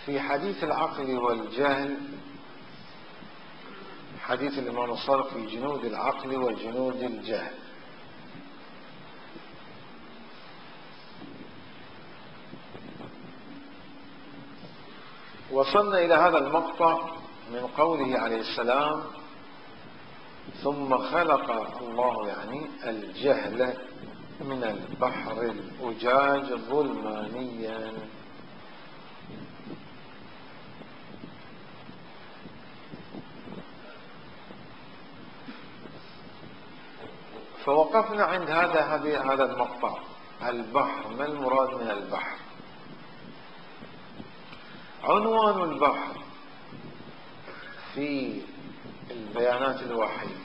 في حديث العقل والجهل، حديث الإمام الصادق في جنود العقل وجنود الجهل، وصلنا إلى هذا المقطع من قوله عليه السلام: ثم خلق الله يعني الجهل من البحر الأجاج ظلمانيا. فوقفنا عند هذا المقطع. البحر، ما المراد من البحر؟ عنوان البحر في البيانات الوحي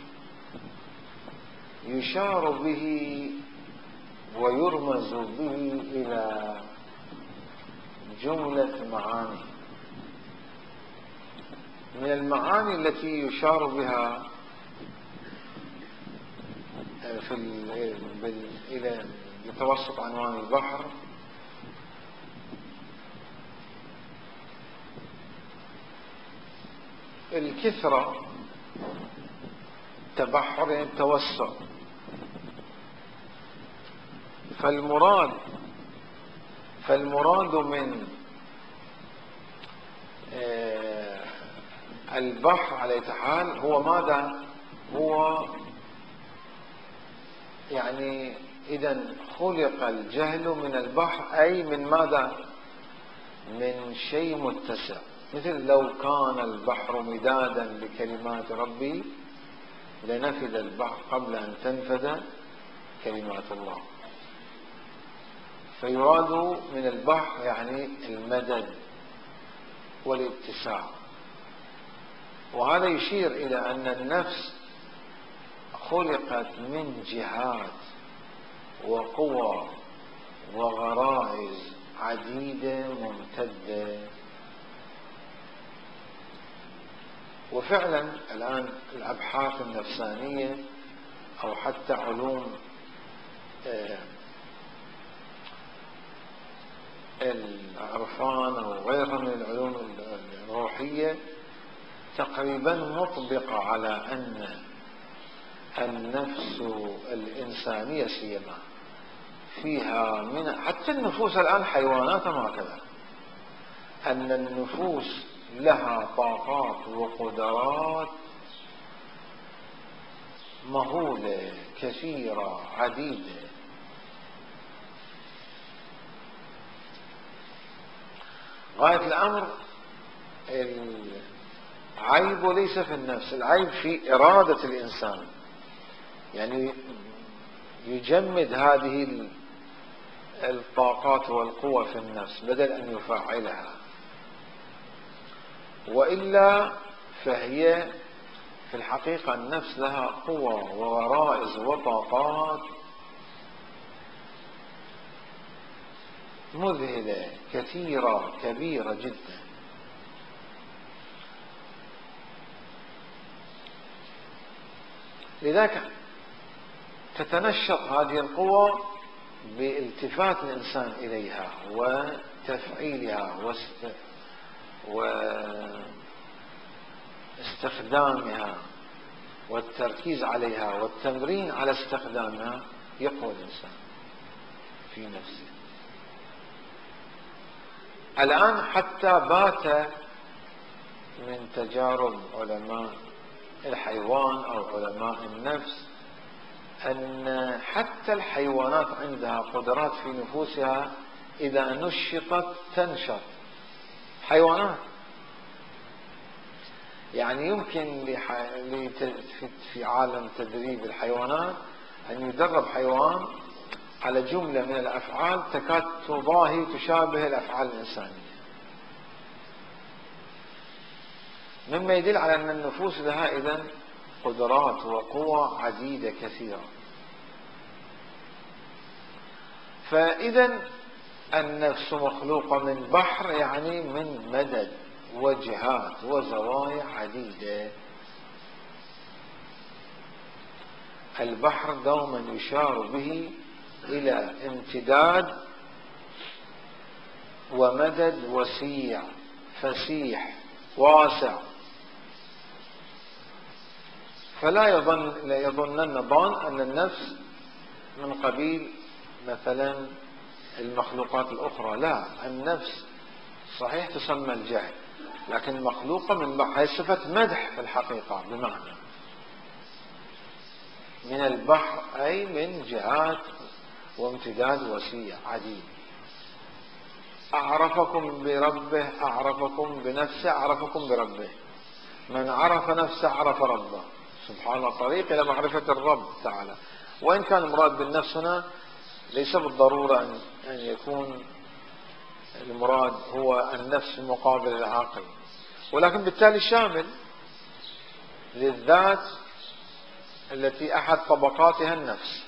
يشار به ويرمز به إلى جملة معاني. من المعاني التي يشار بها إلى بتوسط عنوان البحر الكثرة، تبحر يعني توسع. فالمراد من البحر على حال هو ماذا؟ هو يعني إذا خلق الجهل من البحر، أي من ماذا؟ من شيء متسع. مثل لو كان البحر مدادا لكلمات ربي لنفذ البحر قبل أن تنفذ كلمات الله. فيراد من البحر يعني المدد والاتساع. وهذا يشير إلى أن النفس خلقت من جهات وقوى وغرائز عديدة ممتدة. وفعلا الآن الأبحاث النفسانية أو حتى علوم العرفان أو غيرها من العلوم الروحية تقريبا مطبقة على أن النفس الإنسانية سيما فيها من حتى النفوس الآن حيوانات هكذا، أن النفوس لها طاقات وقدرات مهولة كثيرة عديدة. غاية الأمر العيب ليس في النفس، العيب في إرادة الإنسان، يعني يجمد هذه الطاقات والقوة في النفس بدل أن يفعلها. وإلا فهي في الحقيقة النفس لها قوة وغرائز وطاقات مذهلة كثيرة كبيرة جدا. لذلك تتنشط هذه القوة بالتفات الإنسان إليها وتفعيلها واستخدامها والتركيز عليها والتمرين على استخدامها. يقوى الإنسان في نفسه. الآن حتى بات من تجارب علماء الحيوان أو علماء النفس أن حتى الحيوانات عندها قدرات في نفوسها إذا نشطت تنشط. حيوانات يعني يمكن في عالم تدريب الحيوانات أن يدرب حيوان على جملة من الأفعال تكاد تضاهي تشابه الأفعال الإنسانية، مما يدل على أن النفوس لها إذن قدرات وقوى عديدة كثيرة. فإذن النفس مخلوقة من بحر، يعني من مدد وجهات وزوايا عديدة. البحر دوما يشار به إلى امتداد ومدد وسيع فسيح واسع، فلا يظنن ظان أن النفس من قبيل مثلا المخلوقات الأخرى. لا، النفس صحيح تسمى الجهل، لكن مخلوقة من بحر. هي صفة مدح في الحقيقة، بمعنى من البحر أي من جهات وامتداد وسيع عديد. أعرفكم بربه، أعرفكم بنفسه، أعرفكم بربه. من عرف نفسه عرف ربه. سبحان الله، طريق إلى معرفة الرب تعالى. وإن كان المراد بالنفس هنا ليس بالضرورة أن يكون المراد هو النفس مقابل العاقل، ولكن بالتالي شامل للذات التي أحد طبقاتها النفس.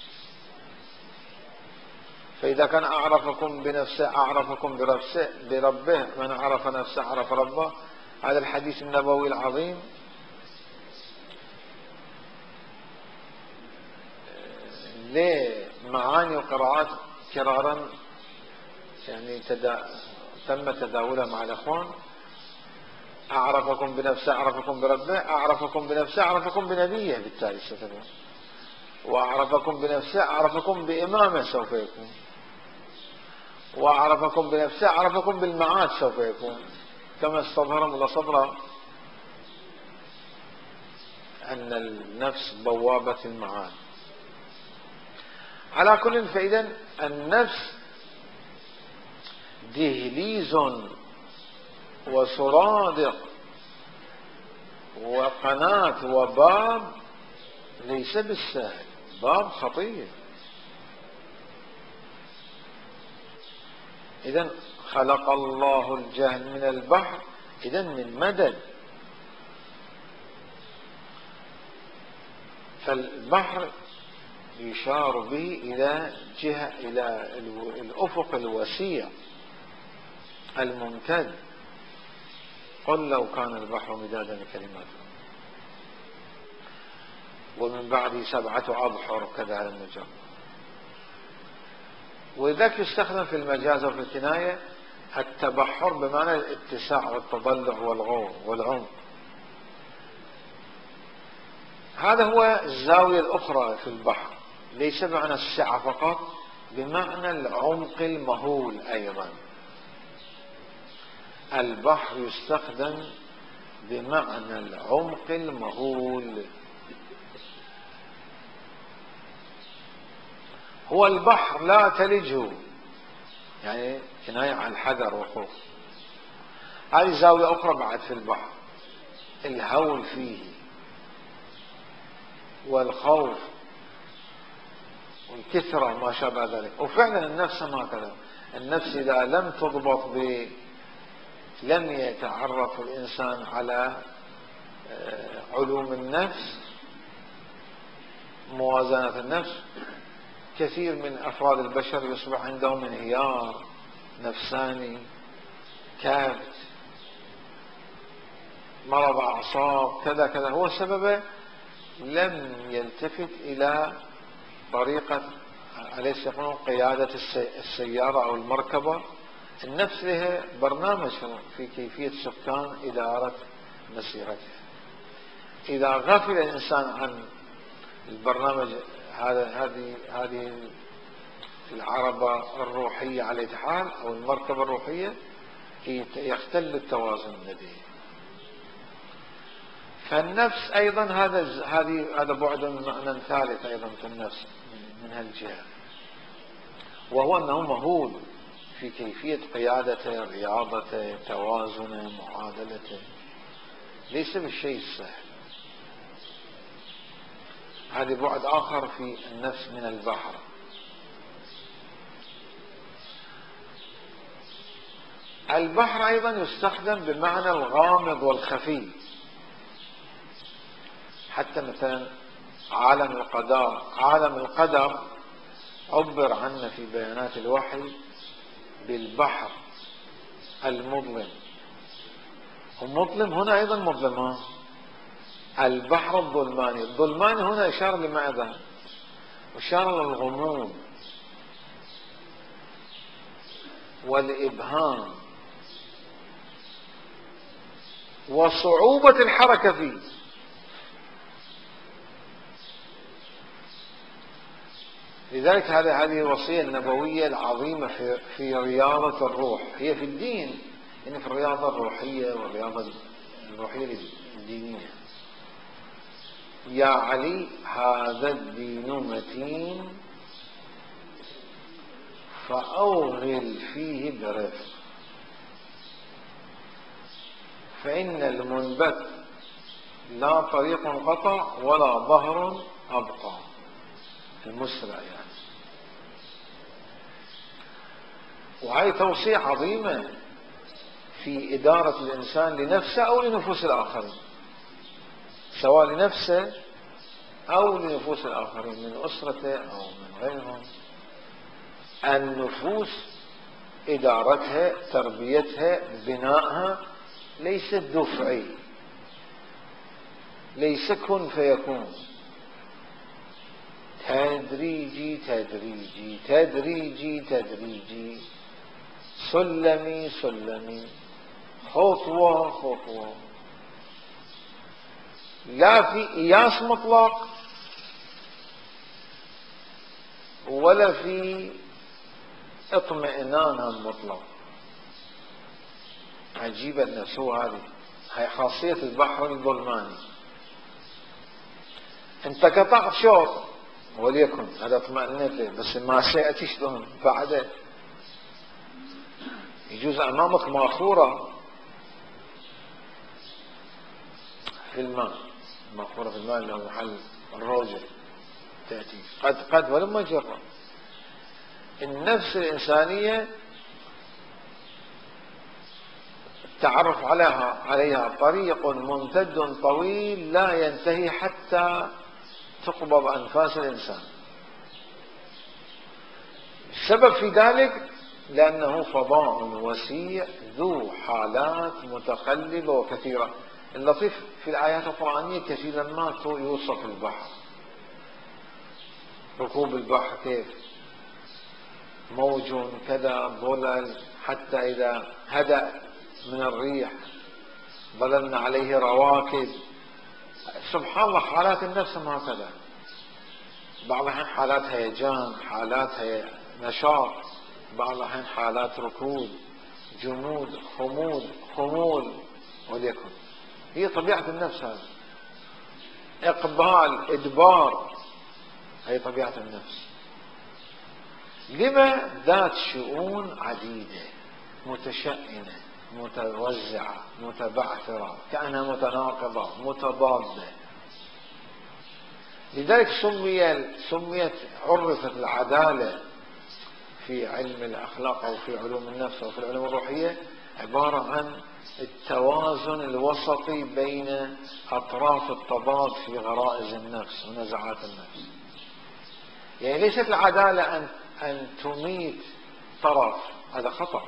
فإذا كان أعرفكم بنفسه أعرفكم بربه، من عرف نفسه عرف ربه. هذا الحديث النبوي العظيم له معاني وقراءات كرارا، يعني تم تداولها مع الأخوان. أعرفكم بنفسه أعرفكم بربه، أعرفكم بنفسه أعرفكم بنبيه بالتالي ستكون، وأعرفكم بنفسه أعرفكم بإمامه سوف يكون، وأعرفكم بنفسه أعرفكم بالمعاد سوف يكون، كما استظهر ملا صدرا أن النفس بوابة المعاد. على كل، فإذا النفس دهليز وسرادق وقناة وباب ليس بالسهل، باب خطير. إذن خلق الله الجهل من البحر، إذن من مدد. فالبحر يشار به إلى جهة، إلى الأفق الوسيع الممتد. قل لو كان البحر مدادا لكلماته ومن بعد 7 أبحر كذا على المجرد. وذاك يستخدم في المجاز وفي الكناية التبحر بمعنى الاتساع والتضلع والغوص والعمق. هذا هو الزاوية الأخرى في البحر، ليس بمعنى السعة فقط، بمعنى العمق المهول أيضا. البحر يستخدم بمعنى العمق المهول. هو البحر لا تلجه، يعني كناية عن الحذر والخوف. هذه زاوية أخرى بعد في البحر، الهول فيه والخوف والكثرة ما شابه ذلك. وفعلا النفس هكذا، النفس إذا لم تضبط لم يتعرف الإنسان على علوم النفس، موازنة النفس. كثير من أفراد البشر يصبح عندهم انهيار نفساني، كبت، مرض أعصاب، كذا كذا. هو سببه لم يلتفت إلى طريقة، أليس يقولون قيادة السيارة أو المركبة. النفس لها برنامج في كيفية سكان إدارة مسيرتها. إذا غفل الإنسان عن البرنامج هذه العربة الروحية على أي حال، أو المركبة الروحية، يختل التوازن لديه. فالنفس أيضا هذا بعد معنى ثالث أيضا في النفس من هالجهة، وهو أنه مهول في كيفية قيادته، رياضته، توازنه، معادلته، ليس بالشيء السهل. هذا بعد آخر في النفس من البحر. البحر أيضا يستخدم بمعنى الغامض والخفي. حتى مثلا عالم القدر عبر عنه في بيانات الوحي بالبحر المظلم. المظلم هنا أيضا مظلم، البحر الظلماني. الظلماني هنا إشارة لماذا؟ إشارة للغموض والإبهام وصعوبة الحركة فيه. لذلك هذه الوصية النبوية العظيمة في رياضة الروح، هي في الدين، يعني في الرياضة الروحية والرياضة الروحية الدينية. يا علي هذا الدين متين فأوغل فيه برفق، فإن المنبت لا طريق قطع ولا ظهر أبقى، المسرع يعني. وهذه توصية عظيمة في إدارة الإنسان لنفسه أو لنفوس الآخرين، سواء لنفسه أو لنفوس الآخرين من أسرته أو من غيرهم. النفوس إدارتها، تربيتها، بنائها ليس دفعي، ليس كن فيكون، تدريجي تدريجي تدريجي تدريجي، سلمي سلمي، خطوة خطوة، لا في إياس مطلق ولا في اطمئنان مطلق. عجيبة النفس، هاي خاصية البحر الظلماني. انت قطعت شوط وليكن هذا اطمئنت له، بس ما سيأتي شلون بعده؟ يجوز امامك ماخورة في الماء، ماخورة في الماء اللي هو محل الروجة، تأتي قد ولما جرب. النفس الإنسانية التعرف عليها طريق ممتد طويل لا ينتهي حتى تقبض أنفاس الإنسان. السبب في ذلك لأنه فضاء وسيع ذو حالات متقلبة وكثيرة. اللطيف في الآيات القرآنية كثيرا ما يوصف البحر، ركوب البحر كيف، موج كذا ظلل، حتى إذا هدأ من الريح ظللنا عليه رواكد. سبحان الله، حالات النفس هكذا، بعض الأحيان حالات هيجان، حالات نشاط، بعض الأحيان حالات ركود، جمود، خمول وليكن. هي طبيعة النفس، هذا إقبال، إدبار، هي طبيعة النفس. لما ذات شؤون عديدة متشأنة متوزعة متبعثرة، كأنها متناقضة متضادة. لذلك سميت عرفت العدالة في علم الأخلاق أو في علوم النفس أو في العلوم الروحية عبارة عن التوازن الوسطي بين أطراف التضاد في غرائز النفس ونزعات النفس. يعني ليست العدالة أن تميت طرف، هذا خطأ.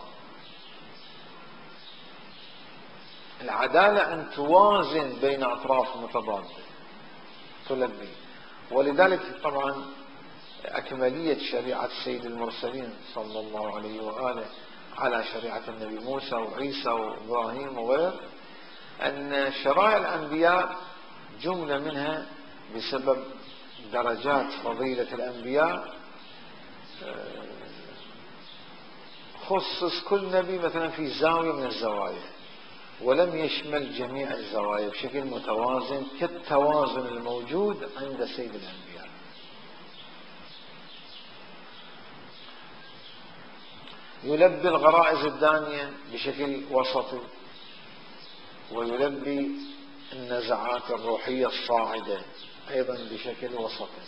العدالة أن توازن بين أطراف متضادة تلبي. ولذلك طبعا أكملية شريعة سيد المرسلين صلى الله عليه وآله على شريعة النبي موسى وعيسى وإبراهيم وغير، أن شرائع الأنبياء جملة منها بسبب درجات فضيلة الأنبياء خصص كل نبي مثلا في زاوية من الزوايا، ولم يشمل جميع الزوايا بشكل متوازن كالتوازن الموجود عند سيد الأنبياء. يلبي الغرائز الدانية بشكل وسطي، ويلبي النزعات الروحية الصاعدة أيضا بشكل وسطي.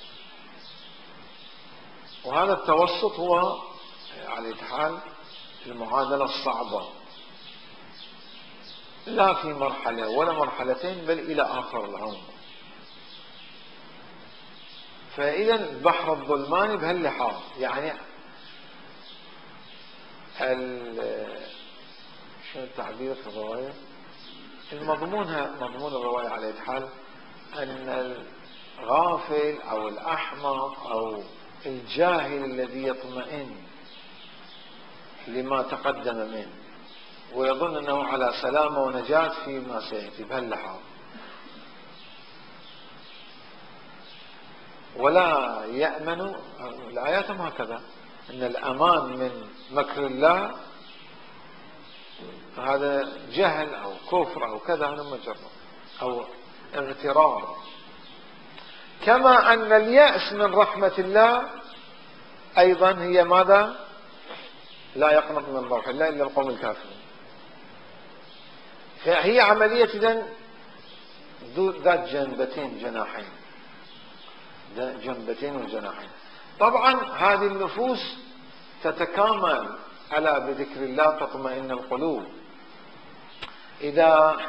وهذا التوسط هو على حال المعادلة الصعبة، لا في مرحلة ولا مرحلتين بل إلى آخر العمر. فإذا البحر الظلماني بهاللحاظ يعني شو التعبير في الرواية؟ مضمون الرواية على حال أن الغافل أو الأحمق أو الجاهل الذي يطمئن لما تقدم منه ويظن أنه على سلامة ونجاة فيما سيأتي بهاللحظة، ولا يأمن. الآيات هكذا، أن الأمان من مكر الله هذا جهل أو كفر أو كذا، هذا مجرد أو اغترار. كما أن اليأس من رحمة الله أيضا هي ماذا؟ لا يقنط من روح الله إلا القوم الكافرون. فهي عملية إذن ذات جنبتين جناحين، جنبتين وجناحين. طبعا هذه النفوس تتكامل ألا بذكر الله تطمئن القلوب. إذا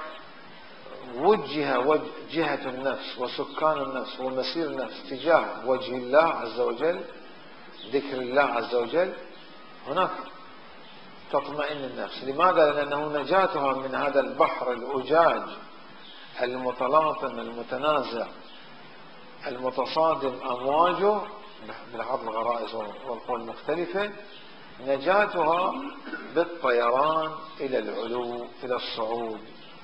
جهة النفس وسكان النفس ومسير النفس تجاه وجه الله عز وجل، ذكر الله عز وجل، هناك تطمئن النفس. لماذا؟ لأنه نجاتها من هذا البحر الأجاج المتلاطم المتنازع المتصادم أمواجه بالعرض الغرائز والقوى المختلفة، نجاتها بالطيران إلى العلو إلى الصعود،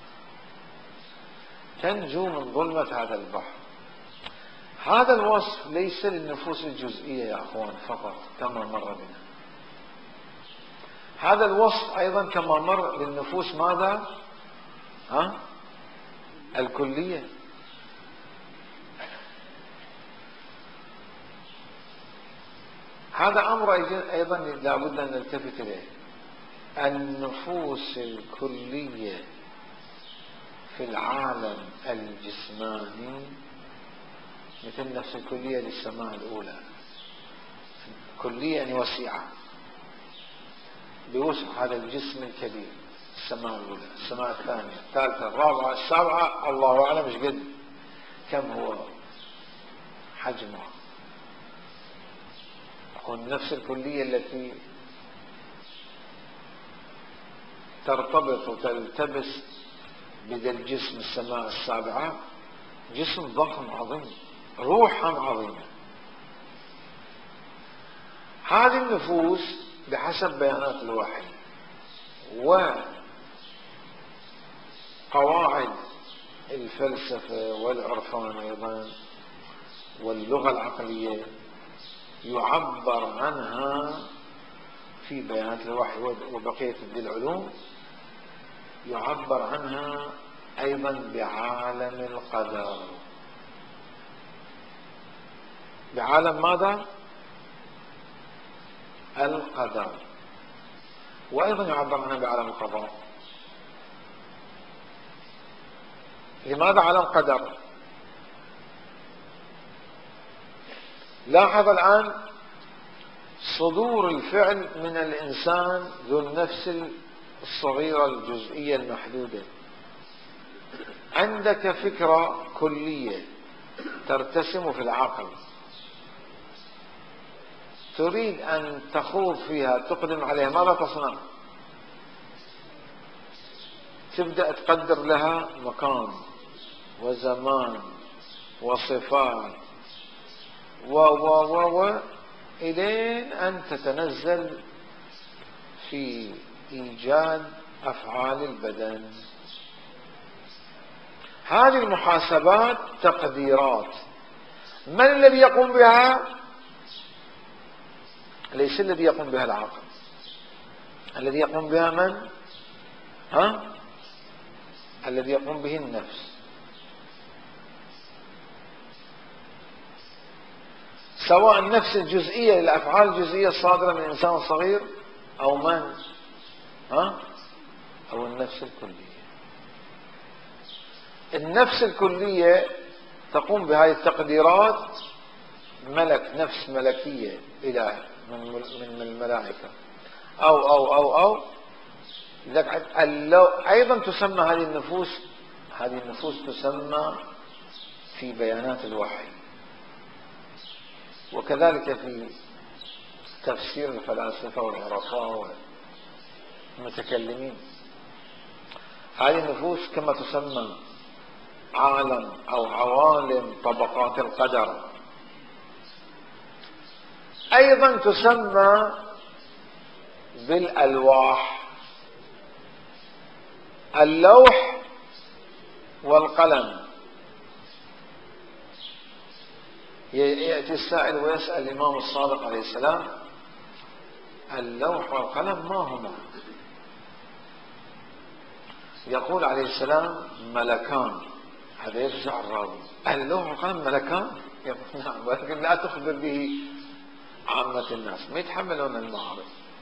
تنجو من ظلمة هذا البحر. هذا الوصف ليس للنفوس الجزئية يا أخوان فقط كما مر بنا، هذا الوصف أيضا كما مر للنفوس ماذا؟ الكلية. هذا أمر أيضا لابد أن نلتفت إليه. النفوس الكلية في العالم الجسماني مثل نفس الكلية للسماء الأولى، كلية يعني وسيعة بوسع هذا الجسم الكبير، السماء الأولى، السماء الثانية، الثالثة، الرابعة، السابعة، الله أعلم مش قد كم هو حجمها. والنفس الكلية التي ترتبط وتلتبس بذا الجسم السماء السابعة، جسم ضخم عظيم، روحهم عظيمة. هذه النفوس بحسب بيانات الوحي وقواعد الفلسفة والعرفان أيضا واللغة العقلية يعبر عنها في بيانات الوحي وبقية العلوم، يعبر عنها أيضا بعالم القدر. بعالم ماذا؟ القدر. وأيضا يعبر عنها بعالم القضاء. لماذا عالم القدر؟ لاحظ الآن صدور الفعل من الإنسان ذو النفس الصغيرة الجزئية المحدودة. عندك فكرة كلية ترتسم في العقل، تريد أن تخوض فيها تقدم عليها، ماذا تصنع؟ تبدأ تقدر لها مكان وزمان وصفات إلين أن تتنزل في إيجاد أفعال البدن. هذه المحاسبات تقديرات، من الذي يقوم بها؟ ليس الذي يقوم بها العقل، الذي يقوم بها من؟ الذي يقوم به النفس. سواء النفس الجزئية للأفعال الجزئية الصادرة من إنسان صغير أو من؟ أو النفس الكلية. النفس الكلية تقوم بهذه التقديرات ملك، نفس ملكية إله من الملائكة أو أيضا تسمى هذه النفوس تسمى في بيانات الوحي وكذلك في تفسير الفلاسفة والعرفاء والمتكلمين. هذه النفوس كما تسمى عالم أو عوالم طبقات القدر، أيضا تسمى بالألواح. اللوح والقلم. يأتي السائل ويسأل الإمام الصادق عليه السلام: اللوح والقلم ما هما؟ يقول عليه السلام: ملكان. هذا يفزع الراوي: اللوح والقلم ملكان؟ يقول: نعم، ولكن لا تخبر به عامة الناس، ما يتحملون المعارف.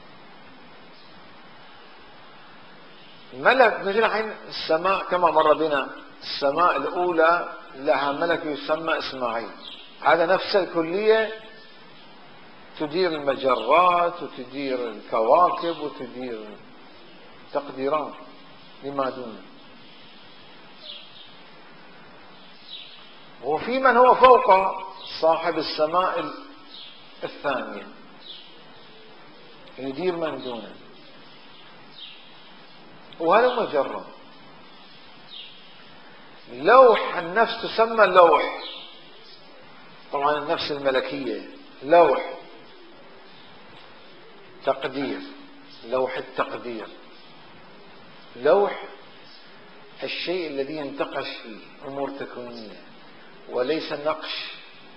ملك مثل عين السماء كما مر بنا، السماء الأولى لها ملك يسمى إسماعيل، هذا نفس الكلية تدير المجرات وتدير الكواكب وتدير تقديرات لما دونه. وفي من هو فوق صاحب السماء الثانية يدير من دونه، وهذا مجرد. لوح النفس تسمى لوح، طبعا النفس الملكية لوح تقدير، لوح التقدير، لوح الشيء الذي ينتقش فيه أمور تكوينية، وليس نقش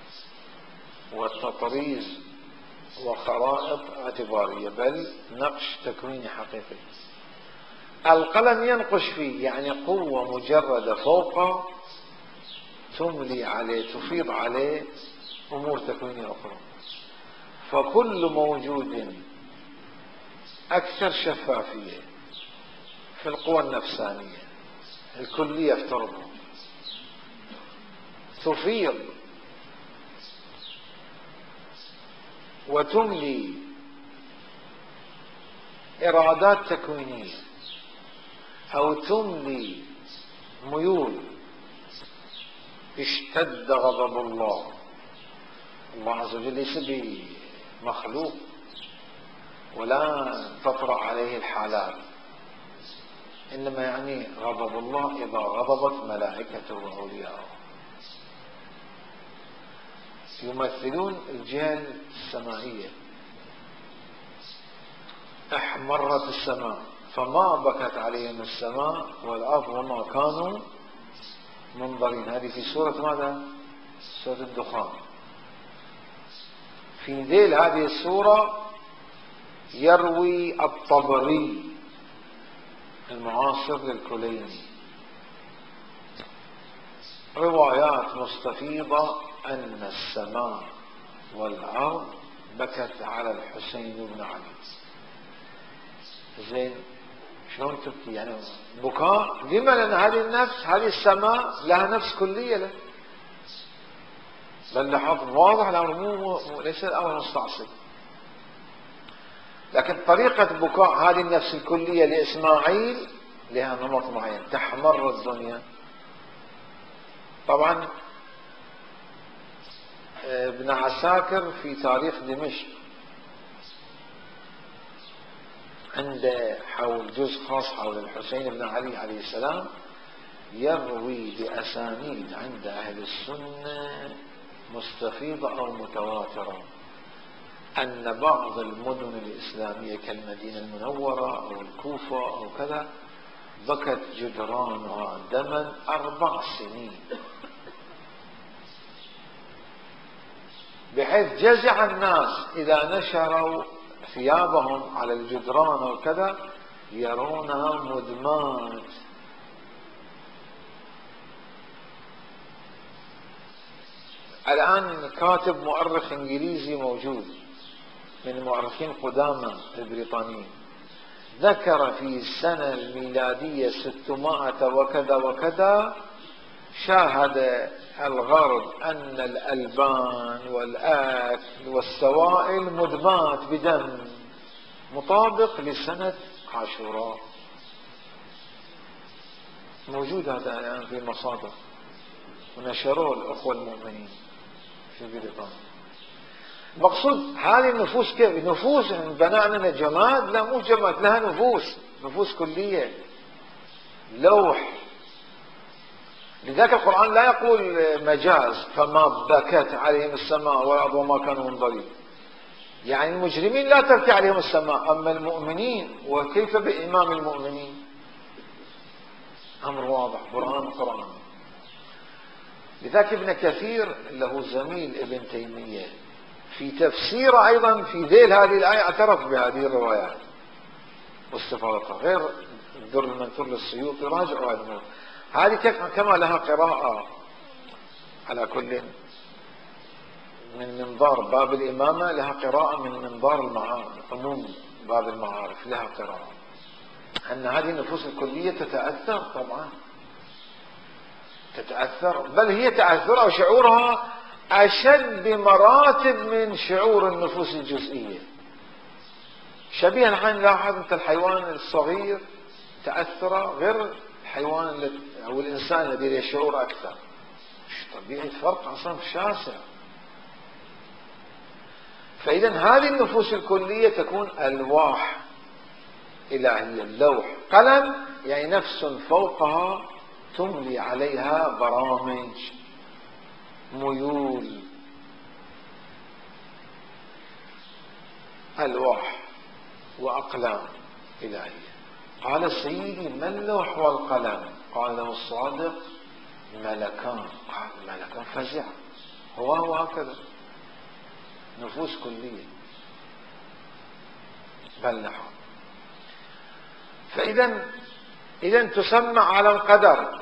وتطريز وخرائط اعتبارية، بل نقش تكويني حقيقي. القلم ينقش فيه، يعني قوة مجردة فوق تملي عليه، تفيض عليه أمور تكوينية أخرى. فكل موجود أكثر شفافية في القوى النفسانية الكلية افترضها، تفيض وتملي إرادات تكوينية أو تملي ميول. اشتد غضب الله، الله عز وجل ليس بمخلوق ولا تطرأ عليه الحالات، إنما يعني غضب الله إذا غضبت ملائكته وأولياءه. يمثلون الجهة السمائية. احمرت السماء فما بكت عليهم السماء والأرض وما كانوا منظرين. هذه في سورة ماذا؟ سورة الدخان. في ذيل هذه السورة يروي الطبري المعاصر للكليني روايات مستفيضة أن السماء والأرض بكت على الحسين بن علي. زين، شلون تبكي؟ يعني بكاء لما؟ لأن هذه النفس، هذه السماء لها نفس كلية له. بل لاحظ واضح الأمر، ليس الأمر مستعصي، لكن طريقة بكاء هذه النفس الكلية لإسماعيل لها نمط معين. تحمر الدنيا. طبعا ابن عساكر في تاريخ دمشق عنده حول جزء خاص حول الحسين بن علي عليه السلام، يروي بأسانيد عند أهل السنة مستفيضة أو متواترة أن بعض المدن الإسلامية كالمدينة المنورة أو الكوفة أو كذا بكت جدرانها دما 4 سنين، بحيث جزع الناس إذا نشروا ثيابهم على الجدران وكذا يرونها مدمات. الآن كاتب مؤرخ إنجليزي موجود من المؤرخين القدامى البريطانيين ذكر في السنة الميلادية 600 وكذا وكذا شاهد الغرب أن الألبان والأكل والسوائل مدمات بدم، مطابق لسنة عاشوراء. موجود هذا الآن في المصادر ونشروه الأخوة المؤمنين في بريطانيا. مقصود هذه النفوس كيف؟ نفوس بناء جماد؟ لا، مو جماد، لها نفوس، نفوس كلية، لوح. لذلك القرآن لا يقول مجاز فما بكت عليهم السماء والأرض وما كانوا منظرين، يعني المجرمين لا تبكي عليهم السماء، أما المؤمنين وكيف بإمام المؤمنين؟ أمر واضح، برهان قرآن. لذلك ابن كثير له زميل ابن تيمية في تفسير أيضا في ذيل هذه الآية اعترف بهذه الروايات واستفاضتها، غير الدر المنثور للسيوطي، راجعوا هذه كما لها قراءة على كل من منظار باب الإمامة، لها قراءة من منظار المعارف، عموم باب المعارف لها قراءة أن هذه النفوس الكلية تتأثر، طبعا تتأثر، بل هي تأثرها وشعورها أشد بمراتب من شعور النفوس الجزئية. شبيها الحين لاحظ أنت الحيوان الصغير تأثره غير الحيوان أو الإنسان الذي له شعور أكثر، طبيعي فرق أصلا شاسع. فإذا هذه النفوس الكلية تكون ألواح إلهية، اللوح قلم يعني نفس فوقها تملي عليها برامج، ميول، ألواح وأقلام إلهية. قال سيدي ما اللوح والقلم؟ قال له الصادق ملكان. قال ملكان فزع، هو هكذا نفوس كلية بل نحو. فإذا تسمى على القدر،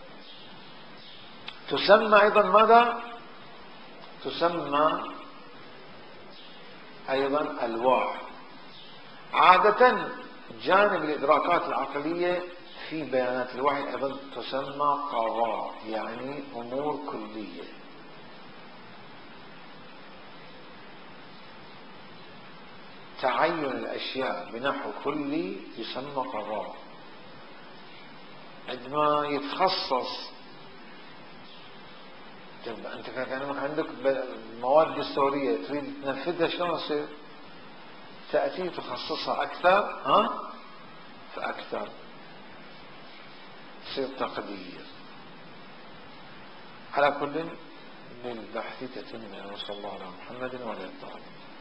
تسمى أيضا ماذا؟ تسمى أيضا ألواح. عادة جانب الإدراكات العقلية في بيانات الوحي أيضا تسمى قضاء، يعني أمور كلية. تعين الأشياء بنحو كلي يسمى قضاء. عندما يتخصص أنت كأنك عندك مواد دستورية تريد تنفذها، شلون يصير؟ تأتي تخصصها أكثر فأكثر يصير تقدير. على كل للبحث تتم. وصلى الله على محمد وعلى آله.